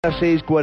A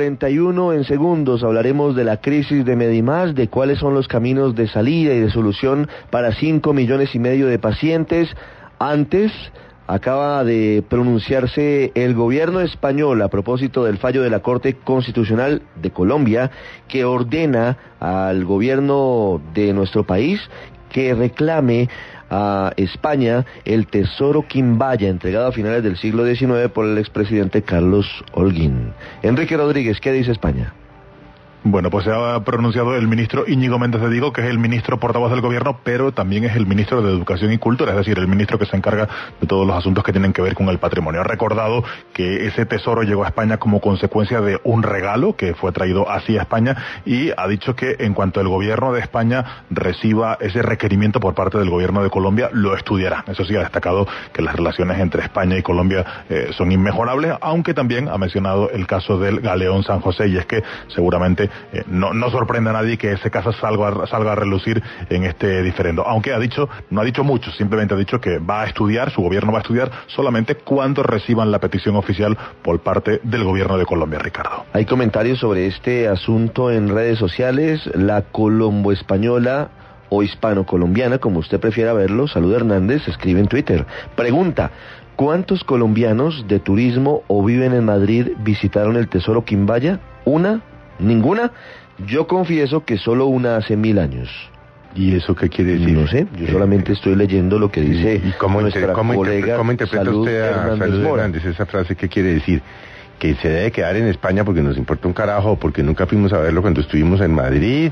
6:41 en segundos hablaremos de la crisis de Medimás, de cuáles son los caminos de salida y de solución para 5,5 millones de pacientes. Antes, acaba de pronunciarse el gobierno español a propósito del fallo de la Corte Constitucional de Colombia, que ordena al gobierno de nuestro país que reclame a España el tesoro Quimbaya, entregado a finales del siglo XIX por el expresidente Carlos Holguín. Enrique Rodríguez, ¿qué dice España? Bueno, pues se ha pronunciado el ministro Íñigo Méndez de Vigo, que es el ministro portavoz del gobierno, pero también es el ministro de Educación y Cultura, es decir, el ministro que se encarga de todos los asuntos que tienen que ver con el patrimonio. Ha recordado que ese tesoro llegó a España como consecuencia de un regalo que fue traído así a España, y ha dicho que en cuanto el gobierno de España reciba ese requerimiento por parte del gobierno de Colombia, lo estudiará. Eso sí, ha destacado que las relaciones entre España y Colombia son inmejorables, aunque también ha mencionado el caso del galeón San José, y es que seguramente no sorprende a nadie que ese caso salga a relucir en este diferendo, aunque no ha dicho mucho, simplemente ha dicho que su gobierno va a estudiar solamente cuando reciban la petición oficial por parte del gobierno de Colombia, Ricardo. Hay comentarios sobre este asunto en redes sociales. La colombo-española o hispano-colombiana, como usted prefiera verlo, Salud Hernández, escribe en Twitter, pregunta: ¿cuántos colombianos de turismo o viven en Madrid visitaron el tesoro Quimbaya? ¿Una? ¿Ninguna? Yo confieso que solo una hace 1000 años. ¿Y eso qué quiere decir? No sé, yo solamente estoy leyendo lo que dice ¿Y cómo colega interpreta Salud usted a Salud Hernández esa frase? ¿Qué quiere decir? ¿Que se debe quedar en España porque nos importa un carajo, o porque nunca fuimos a verlo cuando estuvimos en Madrid,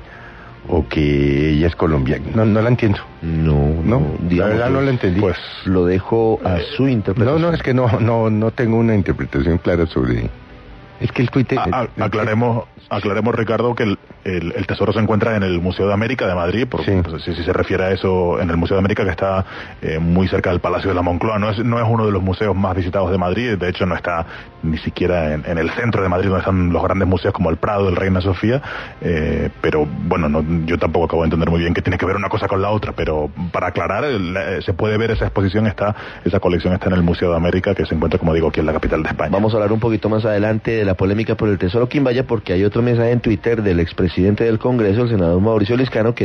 o que ella es colombiana? No la entiendo. No, la verdad no la entendí. Pues lo dejo a su interpretación. No, es que no tengo una interpretación clara sobre... Es que el Twitter... Aclaremos, Ricardo, que el tesoro se encuentra en el Museo de América de Madrid, porque sí. Pues, si se refiere a eso, en el Museo de América, que está muy cerca del Palacio de la Moncloa. No es uno de los museos más visitados de Madrid, de hecho no está ni siquiera en el centro de Madrid, donde están los grandes museos como el Prado, el Reina Sofía, pero bueno, yo tampoco acabo de entender muy bien qué tiene que ver una cosa con la otra, pero para aclarar, se puede ver esa exposición, esa colección está en el Museo de América, que se encuentra, como digo, aquí en la capital de España. Vamos a hablar un poquito más adelante de la polémica por el tesoro Quimbaya, porque hay otro mensaje en Twitter del expresidente del Congreso, el senador Mauricio Liscano, que